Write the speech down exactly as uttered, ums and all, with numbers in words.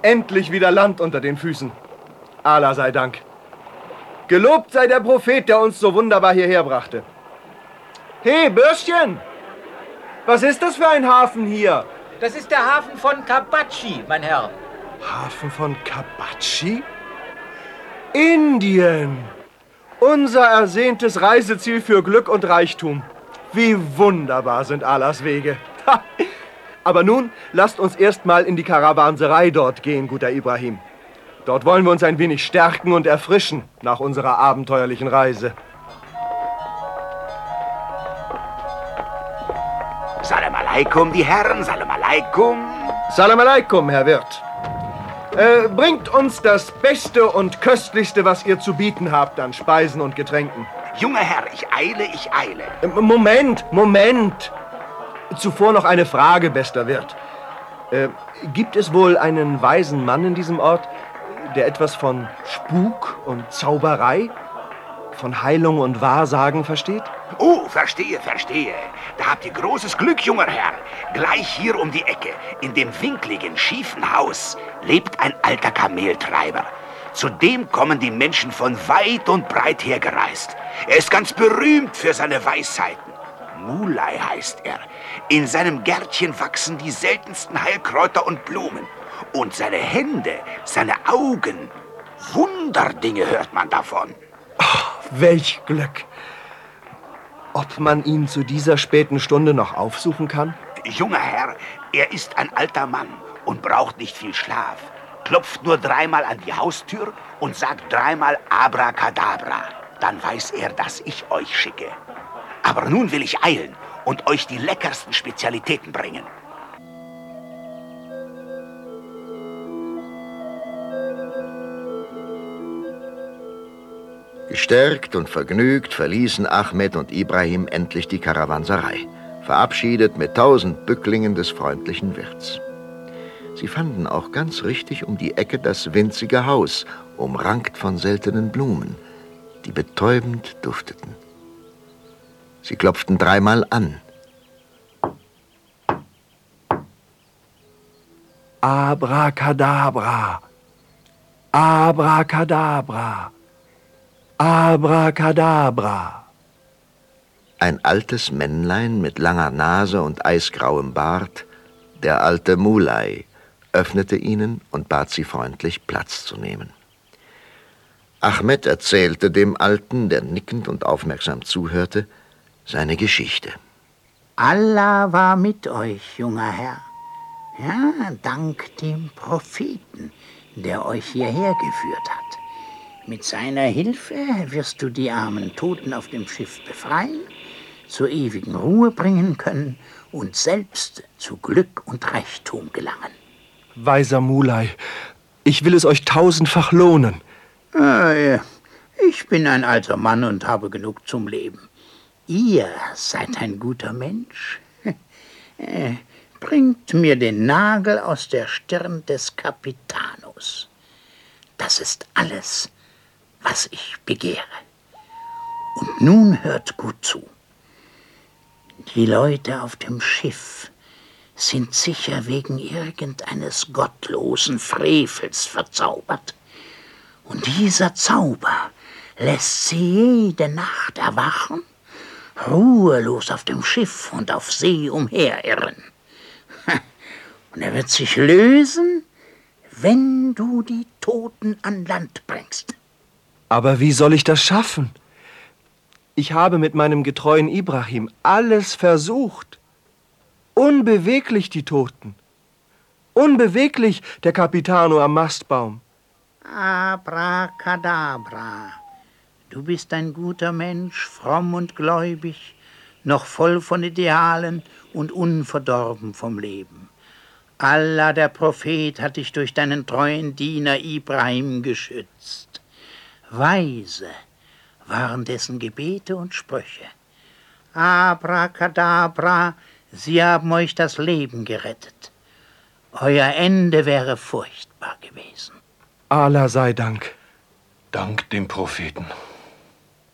Endlich wieder Land unter den Füßen. Allah sei Dank. Gelobt sei der Prophet, der uns so wunderbar hierher brachte. Hey, Bürschchen! Was ist das für ein Hafen hier? Das ist der Hafen von Kabachi, mein Herr. Hafen von Kabachi? Indien! Unser ersehntes Reiseziel für Glück und Reichtum. Wie wunderbar sind Allahs Wege. Ha. Aber nun, lasst uns erst mal in die Karawanserei dort gehen, guter Ibrahim. Dort wollen wir uns ein wenig stärken und erfrischen nach unserer abenteuerlichen Reise. Salam alaikum, die Herren, salam alaikum. Salam alaikum, Herr Wirt. Äh, bringt uns das Beste und Köstlichste, was ihr zu bieten habt an Speisen und Getränken. Junger Herr, ich eile, ich eile. Äh, Moment, Moment. Zuvor noch eine Frage, bester Wirt. Äh, gibt es wohl einen weisen Mann in diesem Ort, der etwas von Spuk und Zauberei, von Heilung und Wahrsagen versteht? Oh, verstehe, verstehe. Da habt ihr großes Glück, junger Herr. Gleich hier um die Ecke, in dem winkligen, schiefen Haus, lebt ein alter Kameltreiber. Zu dem kommen die Menschen von weit und breit hergereist. Er ist ganz berühmt für seine Weisheiten. Mulai heißt er. In seinem Gärtchen wachsen die seltensten Heilkräuter und Blumen. Und seine Hände, seine Augen, Wunderdinge hört man davon. Oh, welch Glück! Ob man ihn zu dieser späten Stunde noch aufsuchen kann? Junger Herr, er ist ein alter Mann und braucht nicht viel Schlaf. Klopft nur dreimal an die Haustür und sagt dreimal Abracadabra. Dann weiß er, dass ich euch schicke. Aber nun will ich eilen und euch die leckersten Spezialitäten bringen. Gestärkt und vergnügt verließen Ahmed und Ibrahim endlich die Karawanserei, verabschiedet mit tausend Bücklingen des freundlichen Wirts. Sie fanden auch ganz richtig um die Ecke das winzige Haus, umrankt von seltenen Blumen, die betäubend dufteten. Sie klopften dreimal an. Abracadabra, Abracadabra, Abracadabra. Ein altes Männlein mit langer Nase und eisgrauem Bart, der alte Mulai, öffnete ihnen und bat sie freundlich, Platz zu nehmen. Ahmed erzählte dem Alten, der nickend und aufmerksam zuhörte, seine Geschichte. Allah war mit euch, junger Herr. Ja, dank dem Propheten, der euch hierher geführt hat. Mit seiner Hilfe wirst du die armen Toten auf dem Schiff befreien, zur ewigen Ruhe bringen können und selbst zu Glück und Reichtum gelangen. Weiser Mulai, ich will es euch tausendfach lohnen. Äh, ich bin ein alter Mann und habe genug zum Leben. Ihr seid ein guter Mensch. äh, bringt mir den Nagel aus der Stirn des Capitanos. Das ist alles, was ich begehre. Und nun hört gut zu. Die Leute auf dem Schiff sind sicher wegen irgendeines gottlosen Frevels verzaubert. Und dieser Zauber lässt sie jede Nacht erwachen, ruhelos auf dem Schiff und auf See umherirren. Und er wird sich lösen, wenn du die Toten an Land bringst. Aber wie soll ich das schaffen? Ich habe mit meinem getreuen Ibrahim alles versucht. Unbeweglich die Toten. Unbeweglich der Capitano am Mastbaum. Abracadabra. Du bist ein guter Mensch, fromm und gläubig, noch voll von Idealen und unverdorben vom Leben. Allah, der Prophet, hat dich durch deinen treuen Diener Ibrahim geschützt. Weise waren dessen Gebete und Sprüche. Abracadabra, sie haben euch das Leben gerettet. Euer Ende wäre furchtbar gewesen. Allah sei Dank. Dank dem Propheten.